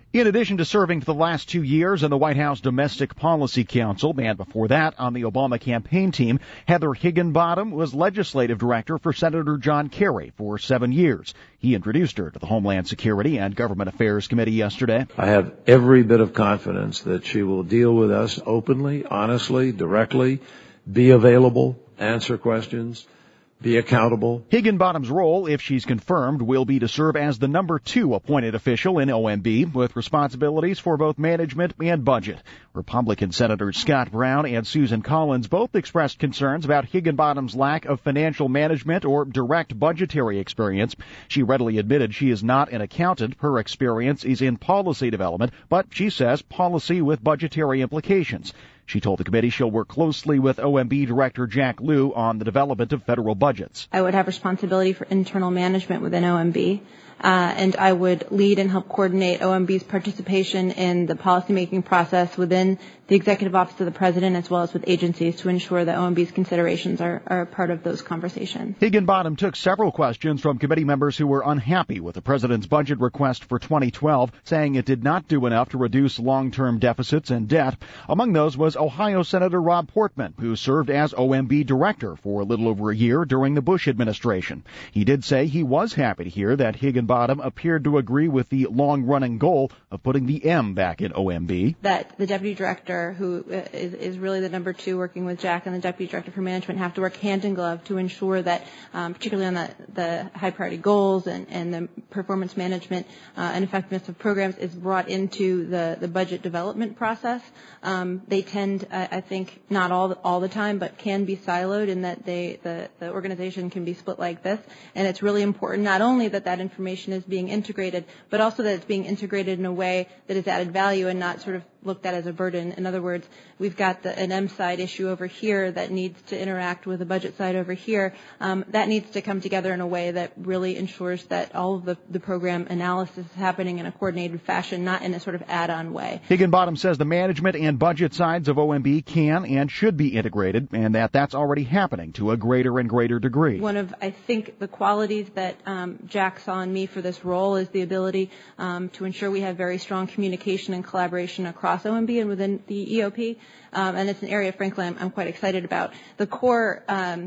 In addition to serving for the last 2 years in the White House Domestic Policy Council, and before that on the Obama campaign team, Heather Higginbottom was legislative director for Senator John Kerry for 7 years. He introduced her to the Homeland Security and Government Affairs Committee yesterday. I have every bit of confidence that she will deal with us openly, honestly, directly, be available, answer questions, be accountable. Higginbottom's role, if she's confirmed, will be to serve as the number 2 appointed official in OMB with responsibilities for both management and budget. Republican Senators Scott Brown and Susan Collins both expressed concerns about Higginbottom's lack of financial management or direct budgetary experience. She readily admitted she is not an accountant. Her experience is in policy development, but she says policy with budgetary implications. She told the committee she'll work closely with OMB Director Jack Lew on the development of federal budgets. I would have responsibility for internal management within OMB, and I would lead and help coordinate OMB's participation in the policymaking process within the Executive Office of the President as well as with agencies to ensure that OMB's considerations are a part of those conversations. Higginbottom took several questions from committee members who were unhappy with the President's budget request for 2012, saying it did not do enough to reduce long-term deficits and debt. Among those was Ohio Senator Rob Portman, who served as OMB director for a little over a year during the Bush administration. He did say he was happy to hear that Higginbottom appeared to agree with the long-running goal of putting the M back in OMB. That the deputy director, who is really the number 2 working with Jack, and the deputy director for management have to work hand in glove to ensure that, particularly on the high priority goals and the performance management and effectiveness of programs, is brought into the budget development process. They tend, I think, not all the time, but can be siloed in that the organization can be split like this. And it's really important not only that information is being integrated, but also that it's being integrated in a way that is added value and not sort of looked at as a burden. In other words, we've got an M side issue over here that needs to interact with the budget side over here. That needs to come together in a way that really ensures that all of the program analysis is happening in a coordinated fashion, not in a sort of add-on way. Higginbottom says the management and budget sides of OMB can and should be integrated, and that's already happening to a greater and greater degree. One of, I think, the qualities that Jack saw in me for this role is the ability to ensure we have very strong communication and collaboration across OMB and within the EOP, and it's an area, frankly, I'm quite excited about. The core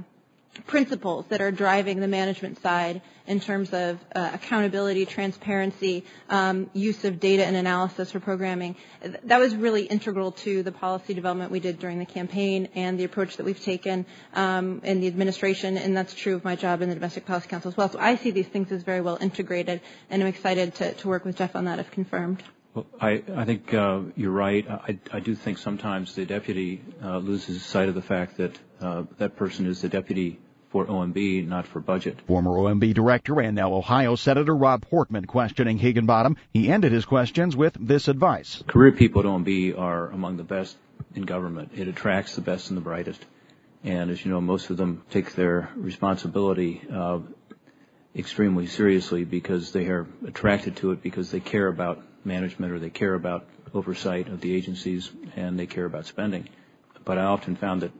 principles that are driving the management side in terms of accountability, transparency, use of data and analysis for programming, that was really integral to the policy development we did during the campaign and the approach that we've taken in the administration, and that's true of my job in the Domestic Policy Council as well. So I see these things as very well integrated, and I'm excited to work with Jeff on that if confirmed. Well, I think you're right. I do think sometimes the deputy loses sight of the fact that that person is the deputy for OMB, not for budget. Former OMB director and now Ohio Senator Rob Portman questioning Higginbottom. He ended his questions with this advice. Career people at OMB are among the best in government. It attracts the best and the brightest. And as you know, most of them take their responsibility extremely seriously because they are attracted to it because they care about management or they care about oversight of the agencies and they care about spending. But I often found that,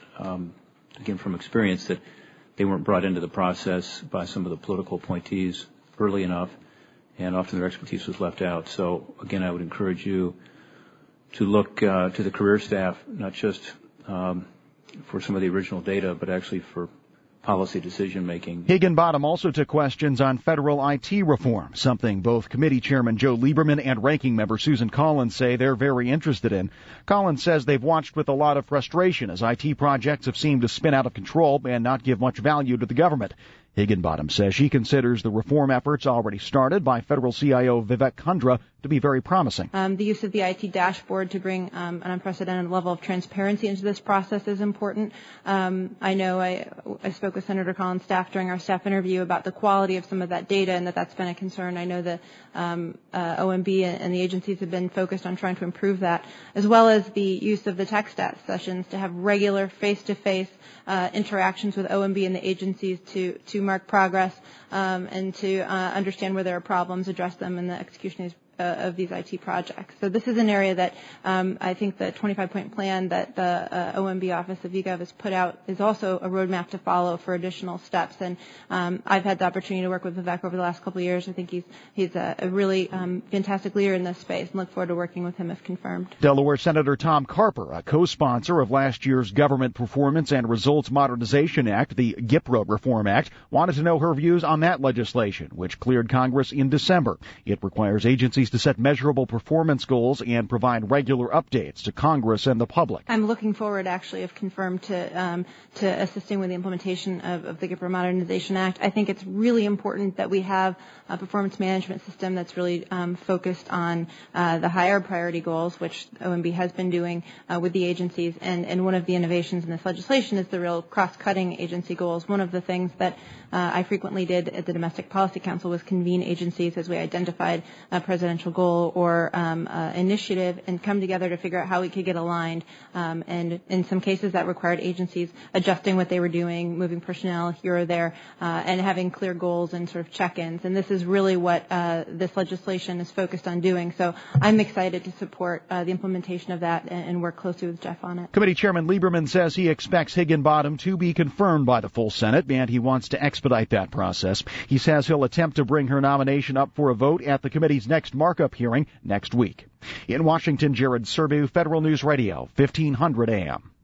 again from experience, that they weren't brought into the process by some of the political appointees early enough, and often their expertise was left out. So again, I would encourage you to look to the career staff, not just for some of the original data, but actually for policy decision-making. Higginbottom also took questions on federal IT reform, something both committee chairman Joe Lieberman and ranking member Susan Collins say they're very interested in. Collins says they've watched with a lot of frustration as IT projects have seemed to spin out of control and not give much value to the government. Higginbottom says she considers the reform efforts already started by federal CIO Vivek Kundra to be very promising. The use of the IT dashboard to bring an unprecedented level of transparency into this process is important. I know I spoke with Senator Collins' staff during our staff interview about the quality of some of that data and that's been a concern. I know the OMB and the agencies have been focused on trying to improve that, as well as the use of the tech stats sessions to have regular face-to-face interactions with OMB and the agencies to mark progress and to understand where there are problems, address them, and the execution of these IT projects. So this is an area that I think the 25-point plan that the OMB Office of eGov has put out is also a roadmap to follow for additional steps. And I've had the opportunity to work with Vivek over the last couple of years. I think he's a really fantastic leader in this space, and look forward to working with him if confirmed. Delaware Senator Tom Carper, a co-sponsor of last year's Government Performance and Results Modernization Act, the GIPRA Reform Act, wanted to know her views on that legislation, which cleared Congress in December. It requires agencies to set measurable performance goals and provide regular updates to Congress and the public. I'm looking forward, actually, if confirmed, to assisting with the implementation of the GIPRA Modernization Act. I think it's really important that we have a performance management system that's really focused on the higher priority goals, which OMB has been doing with the agencies. And one of the innovations in this legislation is the real cross-cutting agency goals. One of the things that I frequently did at the Domestic Policy Council was convene agencies as we identified a presidential goal or initiative and come together to figure out how we could get aligned. And in some cases that required agencies adjusting what they were doing, moving personnel here or there, and having clear goals and sort of check-ins. And this is really what this legislation is focused on doing. So I'm excited to support the implementation of that and work closely with Jeff on it. Committee Chairman Lieberman says he expects Higginbottom to be confirmed by the full Senate, and he wants to expedite that process. He says he'll attempt to bring her nomination up for a vote at the committee's next markup hearing next week. In Washington, Jared Serbu, Federal News Radio, 1500 AM.